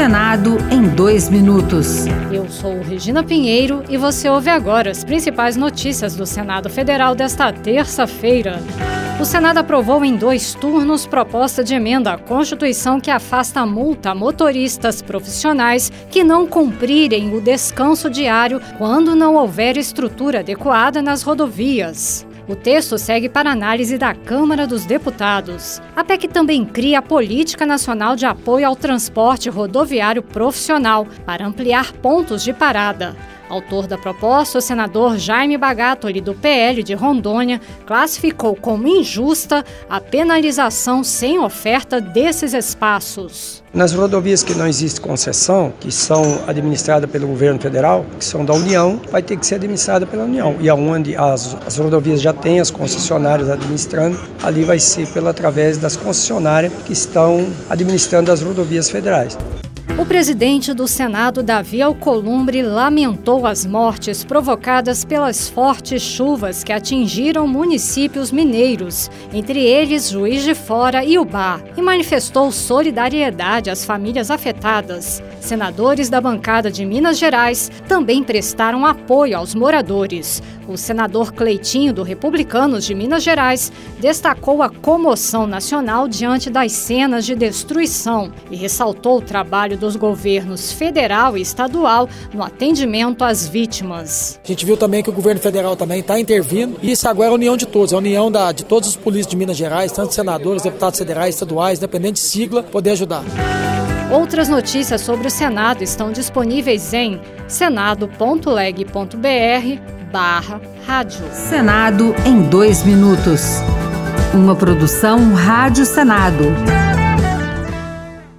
Senado em 2 minutos. Eu sou Regina Pinheiro e você ouve agora as principais notícias do Senado Federal desta terça-feira. O Senado aprovou em 2 turnos proposta de emenda à Constituição que afasta a multa a motoristas profissionais que não cumprirem o descanso diário quando não houver estrutura adequada nas rodovias. O texto segue para análise da Câmara dos Deputados. A PEC também cria a Política Nacional de Apoio ao Transporte Rodoviário Profissional para ampliar pontos de parada. Autor da proposta, o senador Jaime Bagatoli, do PL de Rondônia, classificou como injusta a penalização sem oferta desses espaços. Nas rodovias que não existe concessão, que são administradas pelo governo federal, que são da União, vai ter que ser administrada pela União. E onde as rodovias já têm as concessionárias administrando, ali vai ser através das concessionárias que estão administrando as rodovias federais. O presidente do Senado, Davi Alcolumbre, lamentou as mortes provocadas pelas fortes chuvas que atingiram municípios mineiros, entre eles Juiz de Fora e Ubá, e manifestou solidariedade às famílias afetadas. Senadores da bancada de Minas Gerais também prestaram apoio aos moradores. O senador Cleitinho, do Republicanos de Minas Gerais, destacou a comoção nacional diante das cenas de destruição e ressaltou o trabalho dos governos federal e estadual no atendimento às vítimas. A gente viu também que o governo federal também está intervindo e isso agora é a união de todos, a união de todos os políticos de Minas Gerais, tanto senadores, deputados federais, estaduais, independente de sigla, poder ajudar. Outras notícias sobre o Senado estão disponíveis em senado.leg.br/rádio. Senado em 2 minutos. Uma produção Rádio Senado.